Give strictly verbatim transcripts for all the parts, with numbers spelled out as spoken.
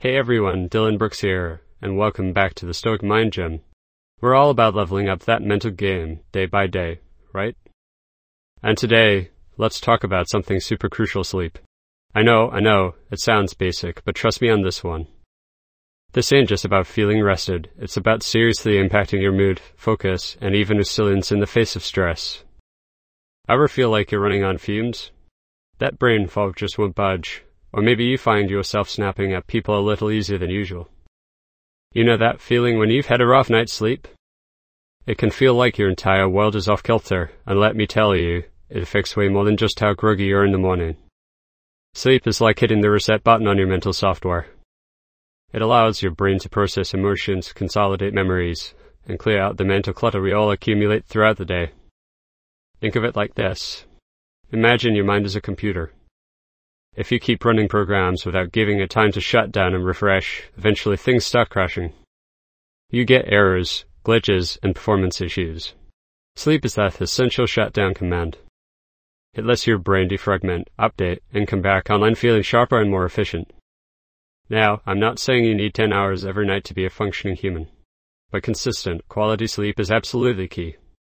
Hey everyone, Dylan Brooks here, and welcome back to the Stoic Mind Gym. We're all about leveling up that mental game, day by day, right? And today, let's talk about something super crucial: sleep. I know, I know, it sounds basic, but trust me on this one. This ain't just about feeling rested, it's about seriously impacting your mood, focus, and even resilience in the face of stress. Ever feel like you're running on fumes? That brain fog just won't budge. Or maybe you find yourself snapping at people a little easier than usual. You know that feeling when you've had a rough night's sleep? It can feel like your entire world is off kilter, and let me tell you, it affects way more than just how groggy you are in the morning. Sleep is like hitting the reset button on your mental software. It allows your brain to process emotions, consolidate memories, and clear out the mental clutter we all accumulate throughout the day. Think of it like this. Imagine your mind is a computer. If you keep running programs without giving it time to shut down and refresh, eventually things start crashing. You get errors, glitches, and performance issues. Sleep is that essential shutdown command. It lets your brain defragment, update, and come back online feeling sharper and more efficient. Now, I'm not saying you need ten hours every night to be a functioning human, but consistent, quality sleep is absolutely key.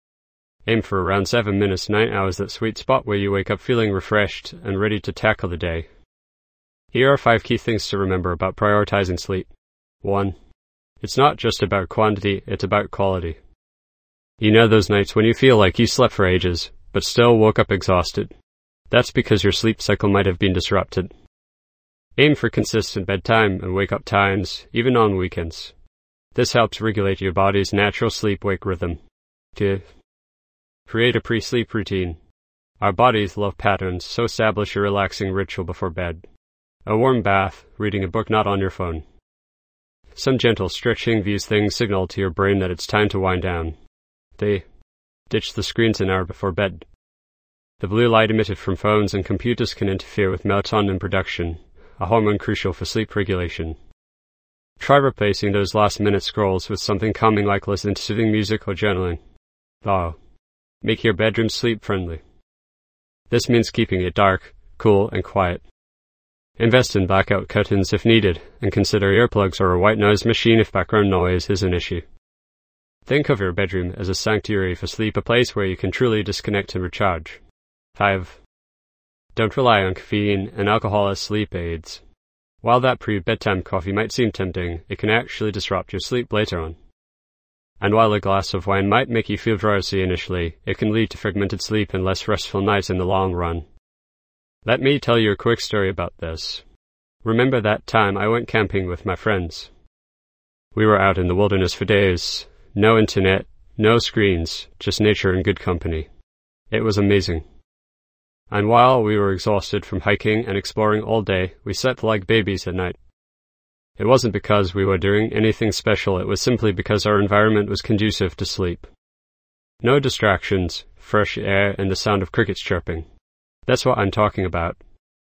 Aim for around seven minutes, nine hours, that sweet spot where you wake up feeling refreshed and ready to tackle the day. Here are five key things to remember about prioritizing sleep. one. It's not just about quantity, it's about quality. You know those nights when you feel like you slept for ages, but still woke up exhausted? That's because your sleep cycle might have been disrupted. Aim for consistent bedtime and wake-up times, even on weekends. This helps regulate your body's natural sleep-wake rhythm. two. Create a pre-sleep routine. Our bodies love patterns, so establish a relaxing ritual before bed. A warm bath, reading a book not on your phone. Some gentle stretching, these things signal to your brain that it's time to wind down. three. Ditch the screens an hour before bed. The blue light emitted from phones and computers can interfere with melatonin production, a hormone crucial for sleep regulation. Try replacing those last-minute scrolls with something calming like listening to soothing music or journaling. four. Make your bedroom sleep-friendly. This means keeping it dark, cool, and quiet. Invest in blackout curtains if needed, and consider earplugs or a white noise machine if background noise is an issue. Think of your bedroom as a sanctuary for sleep, a place where you can truly disconnect and recharge. five. Don't rely on caffeine and alcohol as sleep aids. While that pre-bedtime coffee might seem tempting, it can actually disrupt your sleep later on. And while a glass of wine might make you feel drowsy initially, it can lead to fragmented sleep and less restful nights in the long run. Let me tell you a quick story about this. Remember that time I went camping with my friends? We were out in the wilderness for days. No internet, no screens, just nature and good company. It was amazing. And while we were exhausted from hiking and exploring all day, we slept like babies at night. It wasn't because we were doing anything special, it was simply because our environment was conducive to sleep. No distractions, fresh air, and the sound of crickets chirping. That's what I'm talking about.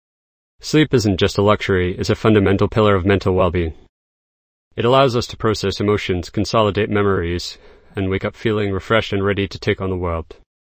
Sleep isn't just a luxury, it's a fundamental pillar of mental well-being. It allows us to process emotions, consolidate memories, and wake up feeling refreshed and ready to take on the world.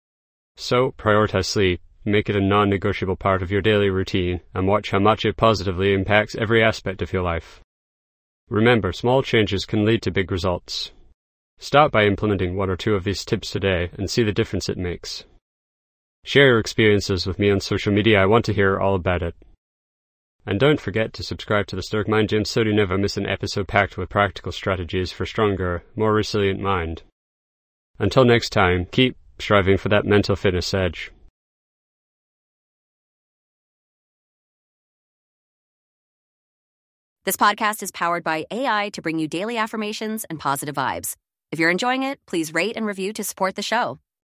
So, prioritize sleep, make it a non-negotiable part of your daily routine, and watch how much it positively impacts every aspect of your life. Remember, small changes can lead to big results. Start by implementing one or two of these tips today and see the difference it makes. Share your experiences with me on social media, I want to hear all about it. And don't forget to subscribe to the Stoic Mind Gym so you never miss an episode packed with practical strategies for stronger, more resilient mind. Until next time, keep striving for that mental fitness edge. This podcast is powered by A I to bring you daily affirmations and positive vibes. If you're enjoying it, please rate and review to support the show.